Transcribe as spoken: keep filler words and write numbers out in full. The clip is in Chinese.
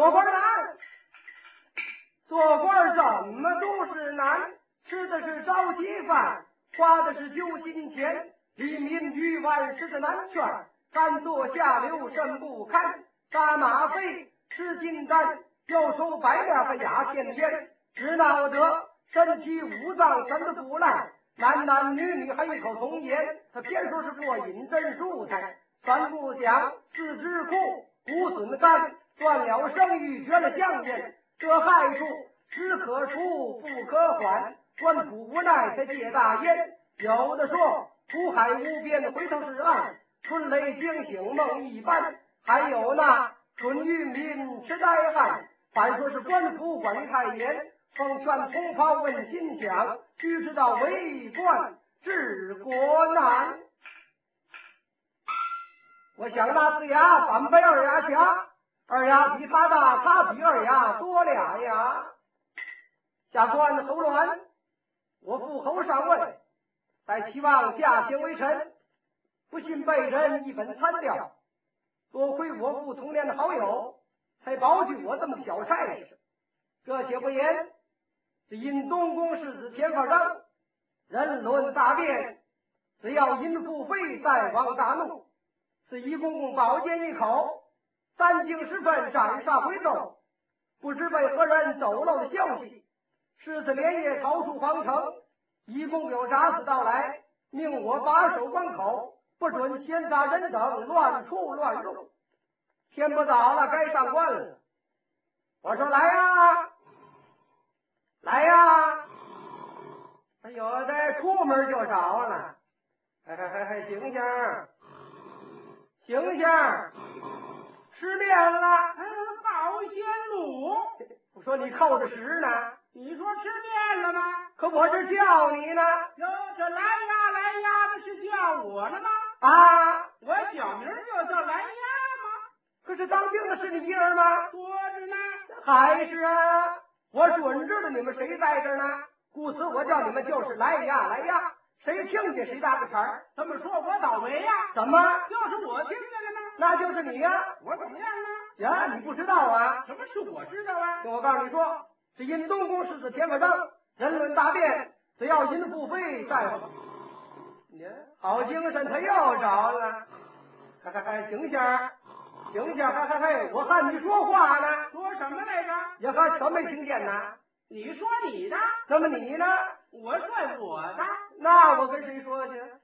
做官难，做官怎么都是难，吃的是着急饭，花的是揪心钱，黎民于万事的难劝，干做下流甚不堪，杀马非吃金丹，要收白脸和牙片烟，只闹得身体五脏什么不烂，男男女女还异口同言，他偏说是过瘾真舒坦，三不讲四肢枯，骨损肝，断了生育，绝了香烟，这害处只可除不可缓，官府无奈才戒大烟。有的说苦海无边，回头是岸，春雷惊醒梦一般，还有那春玉民痴呆汉，反说是官府管太严，奉劝同胞问心想，须知道为官治国难。我想那四牙反被二牙强，二牙比他大，他比二牙多俩牙。下官侯鸾，我父侯上位，在期望驾前为臣，不幸被人一本参掉，多亏我父童年的好友，才保举我这么个小差事。这且不言，是因东宫世子田发章人伦大变，只要因父妃再王大怒，是一公公宝剑一口，三更时分斩杀回奏，不知为何人走漏的消息，狮子连夜逃出皇城，一公有杀死到来，命我把守关口，不准闲杂人等乱出乱入。天不早了，该上官了。我说来呀，来呀！哎呦，这出门就着了。嘿嘿嘿嘿，醒醒，醒醒，失恋了。 嗯，好些路。 我说你扣的时呢？ 你说吃面了吗？ 可我这叫你呢。 哟，这来呀来呀的是叫我呢吗？ 啊， 我小名就叫来呀吗？ 可是当兵的是你一人吗？ 说着呢。 还是啊，我准知道你们谁在这儿呢，故此我叫你们就是来呀来呀，谁听见谁搭个茬儿。 这么说我倒霉呀？ 怎么？ 就是我听见的呢。 那就是你呀、 啊！我怎么样呢？ 呀，你不知道啊？ 什么是我知道啊？ 听我告诉你说，是因东宫世子田发章人伦大变，只要因父妃在，你好精神，他又着了。还还还，醒醒，醒醒，还还还，我和你说话呢。 说什么来着？ 也还全没听见呢。 你说你的， 那么你呢？ 我说我的。 那我跟谁说去？